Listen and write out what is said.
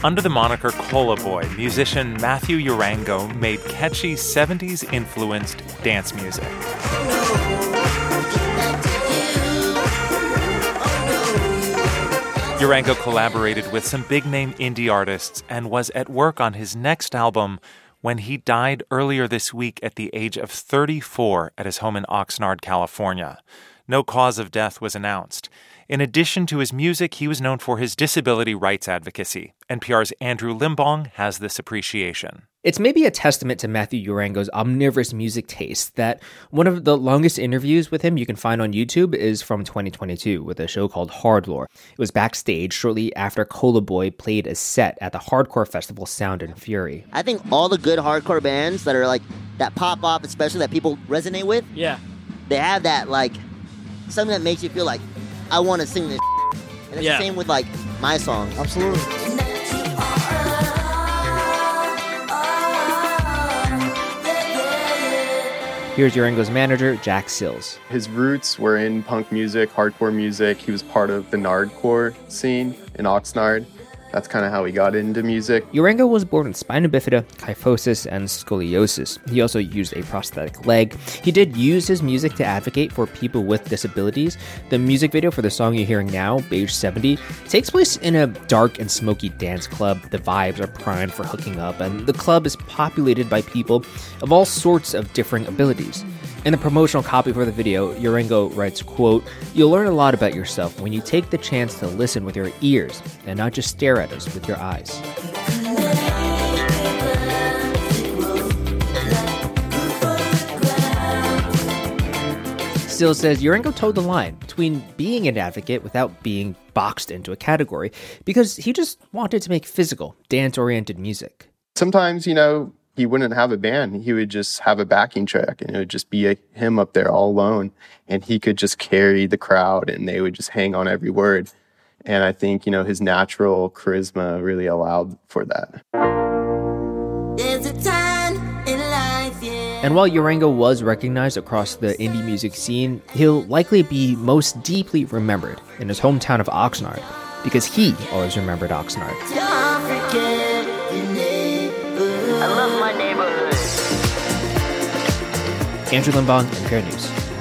Under the moniker Cola Boy, musician Matthew Urango made catchy 70s-influenced dance music. Urango collaborated with some big-name indie artists and was at work on his next album when he died earlier this week at the age of 34 at his home in Oxnard, California. No cause of death was announced. In addition to his music, he was known for his disability rights advocacy. NPR's Andrew Limbong has this appreciation. It's maybe a testament to Matthew Urango's omnivorous music taste that one of the longest interviews with him you can find on YouTube is from 2022 with a show called Hard Lore. It was backstage shortly after Cola Boy played a set at the hardcore festival Sound and Fury. I think all the good hardcore bands that are like, that pop up, especially that people resonate with, they have that like, something that makes you feel like, I want to sing this shit. And it's the same with like my songs. Absolutely. Here's Urango's manager, Jack Sills. His roots were in punk music, hardcore music. He was part of the Nardcore scene in Oxnard. That's kind of how he got into music. Urango was born with spina bifida, kyphosis, and scoliosis. He also used a prosthetic leg. He did use his music to advocate for people with disabilities. The music video for the song you're hearing now, Beige 70, takes place in a dark and smoky dance club. The vibes are primed for hooking up, and the club is populated by people of all sorts of differing abilities. In the promotional copy for the video, Urango writes, quote, "You'll learn a lot about yourself when you take the chance to listen with your ears and not just stare at us with your eyes." Still says Urango towed the line between being an advocate without being boxed into a category because he just wanted to make physical, dance-oriented music. Sometimes, he wouldn't have a band. He would just have a backing track, and it would just be him up there all alone. And he could just carry the crowd, and they would just hang on every word. And I think, his natural charisma really allowed for that. There's a time in life, And while Urango was recognized across the indie music scene, he'll likely be most deeply remembered in his hometown of Oxnard, because he always remembered Oxnard. I love my neighborhood. Andrew Limbong, NPR News.